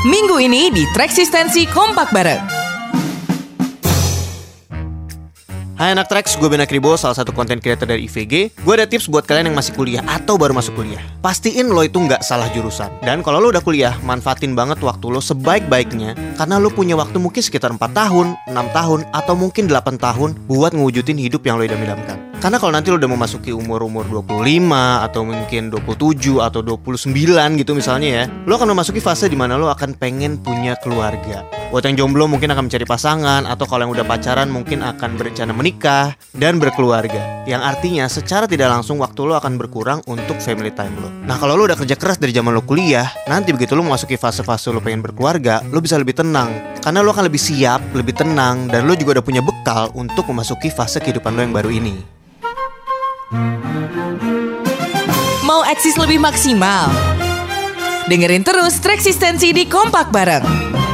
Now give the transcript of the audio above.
Minggu ini di Treksistensi Kompak Bareng. Hai anak Treks, gue Ben Akribo, salah satu konten creator dari IVG. Gue ada tips buat kalian yang masih kuliah atau baru masuk kuliah. Pastiin lo itu nggak salah jurusan. Dan kalau lo udah kuliah, manfaatin banget waktu lo sebaik-baiknya. Karena lo punya waktu mungkin sekitar 4 tahun, 6 tahun, atau mungkin 8 tahun buat ngewujudin hidup yang lo idam-idamkan. Karena kalau nanti lo udah memasuki umur-umur 25 atau mungkin 27 atau 29 gitu misalnya ya, lo akan memasuki fase dimana lo akan pengen punya keluarga. Buat yang jomblo mungkin akan mencari pasangan, atau kalau yang udah pacaran mungkin akan berencana menikah dan berkeluarga. Yang artinya secara tidak langsung waktu lo akan berkurang untuk family time lo. Nah kalau lo udah kerja keras dari zaman lo kuliah, nanti begitu lo memasuki fase-fase lo pengen berkeluarga, lo bisa lebih tenang. Karena lo akan lebih siap, lebih tenang, dan lo juga udah punya bekal untuk memasuki fase kehidupan lo yang baru ini. Mau eksis lebih maksimal? Dengerin terus Treksistensi di Kompak Bareng.